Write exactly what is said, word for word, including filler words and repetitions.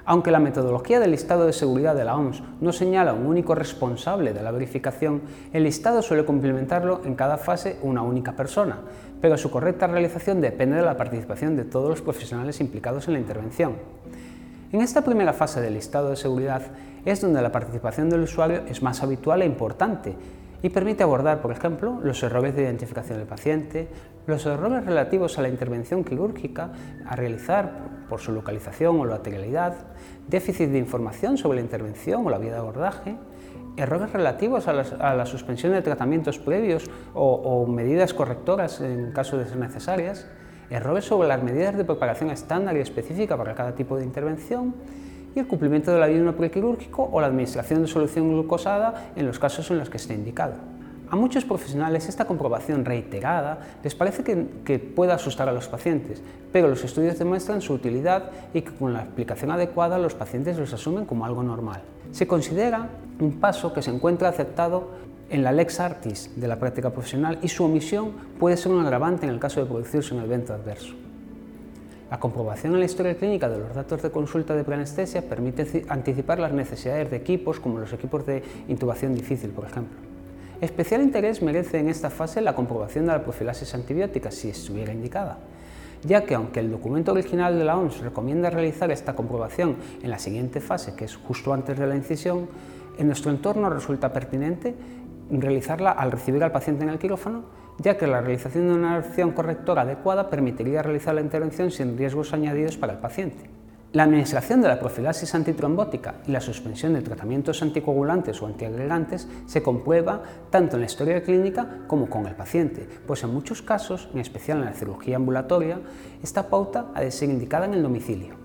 Aunque la metodología del listado de seguridad de la O M S no señala un único responsable de la verificación, el listado suele complementarlo en cada fase una única persona, pero su correcta realización depende de la participación de todos los profesionales implicados en la intervención. En esta primera fase del listado de seguridad es donde la participación del usuario es más habitual e importante y permite abordar, por ejemplo, los errores de identificación del paciente, los errores relativos a la intervención quirúrgica a realizar por su localización o lateralidad, déficit de información sobre la intervención o la vía de abordaje, errores relativos a, las, a la suspensión de tratamientos previos o, o medidas correctoras en caso de ser necesarias, errores sobre las medidas de preparación estándar y específica para cada tipo de intervención y el cumplimiento del ayuno prequirúrgico o la administración de solución glucosada en los casos en los que esté indicado. A muchos profesionales esta comprobación reiterada les parece que, que puede asustar a los pacientes, pero los estudios demuestran su utilidad y que con la explicación adecuada los pacientes los asumen como algo normal. Se considera un paso que se encuentra aceptado en la lex artis de la práctica profesional y su omisión puede ser un agravante en el caso de producirse un evento adverso. La comprobación en la historia clínica de los datos de consulta de preanestesia permite anticipar las necesidades de equipos como los equipos de intubación difícil, por ejemplo. Especial interés merece en esta fase la comprobación de la profilaxis antibiótica, si estuviera indicada, ya que aunque el documento original de la O M S recomienda realizar esta comprobación en la siguiente fase, que es justo antes de la incisión, en nuestro entorno resulta pertinente realizarla al recibir al paciente en el quirófano, ya que la realización de una acción correctora adecuada permitiría realizar la intervención sin riesgos añadidos para el paciente. La administración de la profilaxis antitrombótica y la suspensión de tratamientos anticoagulantes o antiagregantes se comprueba tanto en la historia clínica como con el paciente, pues en muchos casos, en especial en la cirugía ambulatoria, esta pauta ha de ser indicada en el domicilio.